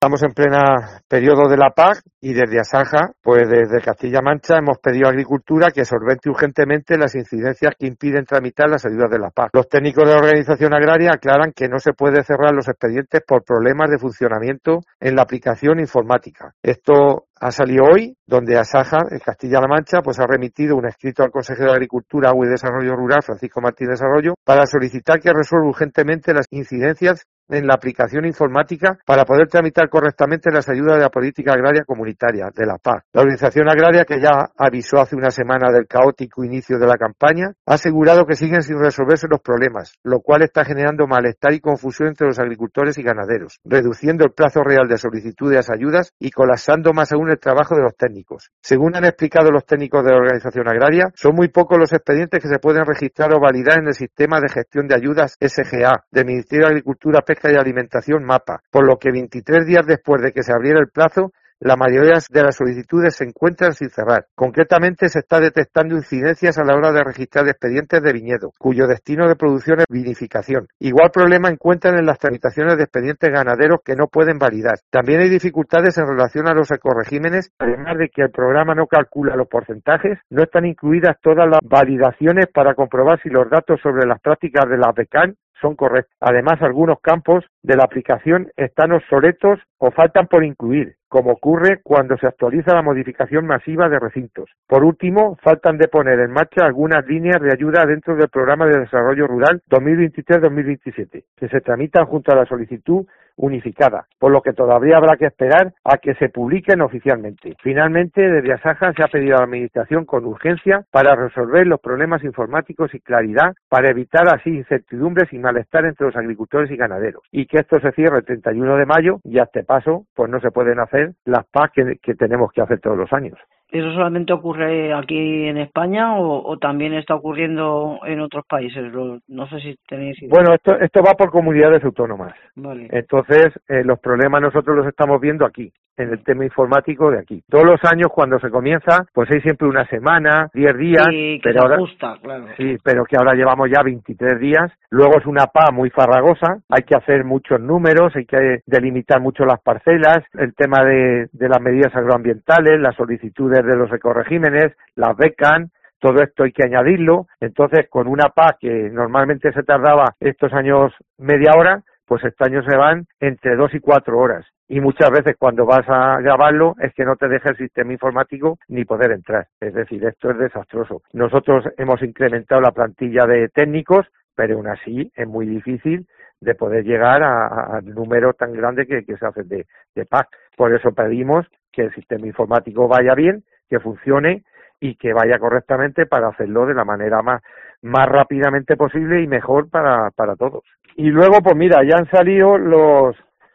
Estamos en plena periodo de la PAC y desde Asaja, pues desde Castilla-La Mancha, hemos pedido a Agricultura que solvente urgentemente las incidencias que impiden tramitar las ayudas de la PAC. Los técnicos de la organización agraria aclaran que no se puede cerrar los expedientes por problemas de funcionamiento en la aplicación informática. Esto ha salido hoy, donde Asaja, en Castilla-La Mancha, pues ha remitido un escrito al consejero de Agricultura, Agua y Desarrollo Rural, Francisco Martínez Arroyo, para solicitar que resuelva urgentemente las incidencias en la aplicación informática para poder tramitar correctamente las ayudas de la política agraria comunitaria, de la PAC. La organización agraria, que ya avisó hace una semana del caótico inicio de la campaña, ha asegurado que siguen sin resolverse los problemas, lo cual está generando malestar y confusión entre los agricultores y ganaderos, reduciendo el plazo real de solicitud de las ayudas y colapsando más aún el trabajo de los técnicos. Según han explicado los técnicos de la organización agraria, son muy pocos los expedientes que se pueden registrar o validar en el sistema de gestión de ayudas SGA del Ministerio de Agricultura, Pesca y Alimentación, MAPA, por lo que 23 días después de que se abriera el plazo, la mayoría de las solicitudes se encuentran sin cerrar. Concretamente, se está detectando incidencias a la hora de registrar expedientes de viñedo, cuyo destino de producción es vinificación. Igual problema encuentran en las tramitaciones de expedientes ganaderos que no pueden validar. También hay dificultades en relación a los ecoregímenes, además de que el programa no calcula los porcentajes, no están incluidas todas las validaciones para comprobar si los datos sobre las prácticas de la PECAN son correctos. Además, algunos campos de la aplicación están obsoletos o faltan por incluir, como ocurre cuando se actualiza la modificación masiva de recintos. Por último, faltan de poner en marcha algunas líneas de ayuda dentro del Programa de Desarrollo Rural 2023-2027, que se tramitan junto a la solicitud unificada, por lo que todavía habrá que esperar a que se publiquen oficialmente. Finalmente, desde Asaja se ha pedido a la Administración con urgencia para resolver los problemas informáticos y claridad para evitar así incertidumbres y malestar entre los agricultores y ganaderos, y que esto se cierre el 31 de mayo y a este paso pues no se pueden hacer las PAC que tenemos que hacer todos los años. ¿Eso solamente ocurre aquí en España o también está ocurriendo en otros países? No sé si tenéis idea. Bueno, esto va por comunidades autónomas. Vale. Entonces, los problemas nosotros los estamos viendo aquí, en el tema informático de aquí. Todos los años cuando se comienza, pues hay siempre una semana, 10 días. Sí, que pero se ahora, ajusta, claro. Sí, pero que ahora llevamos ya 23 días. Luego es una PA muy farragosa, hay que hacer muchos números, hay que delimitar mucho las parcelas, el tema de las medidas agroambientales, las solicitudes de los ecoregímenes, las becan. Todo esto hay que añadirlo. Entonces, con una PA que normalmente se tardaba estos años media hora, pues este año se van entre 2 y 4 horas. Y muchas veces cuando vas a grabarlo es que no te deja el sistema informático ni poder entrar. Es decir, esto es desastroso. Nosotros hemos incrementado la plantilla de técnicos, pero aún así es muy difícil de poder llegar al número tan grande que se hace de PAC. Por eso pedimos que el sistema informático vaya bien, que funcione y que vaya correctamente para hacerlo de la manera más rápidamente posible y mejor para todos. Y luego, pues mira, ya han salido los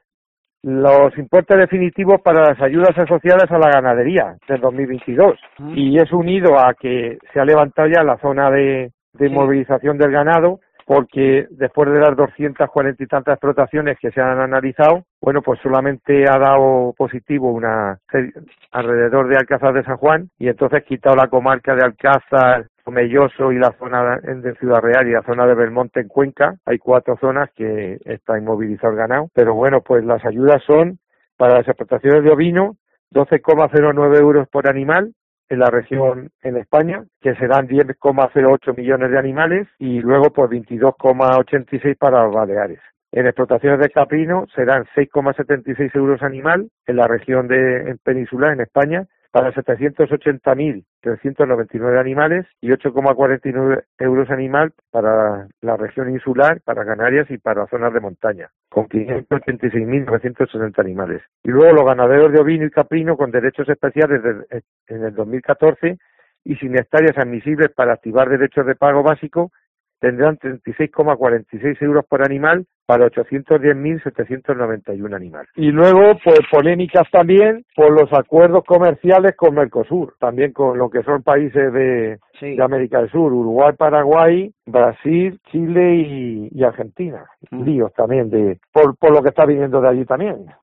importes definitivos para las ayudas asociadas a la ganadería del 2022. Y es unido a que se ha levantado ya la zona de movilización del ganado, porque después de las 240 y tantas explotaciones que se han analizado, bueno, pues solamente ha dado positivo alrededor de Alcázar de San Juan, y entonces quitado la comarca de Alcázar, Tomelloso y la zona de Ciudad Real y la zona de Belmonte en Cuenca. Hay 4 zonas que está inmovilizado el ganado, pero bueno, pues las ayudas son para las explotaciones de ovino 12,09 euros por animal en la región en España, que serán 10,08 millones de animales, y luego pues 22,86 para los Baleares. En explotaciones de caprino serán 6,76 euros animal en la región en peninsular en España, para 780.399 animales, y 8,49 euros animal para la región insular, para Canarias y para zonas de montaña, con 586.960 animales. Y luego los ganaderos de ovino y caprino con derechos especiales en el 2014 y sin hectáreas admisibles para activar derechos de pago básico tendrán 36,46 euros por animal para 810.791 animales. Y luego, pues polémicas también por los acuerdos comerciales con Mercosur, también con lo que son países de América del Sur, Uruguay, Paraguay, Brasil, Chile y Argentina. Líos también por lo que está viniendo de allí también.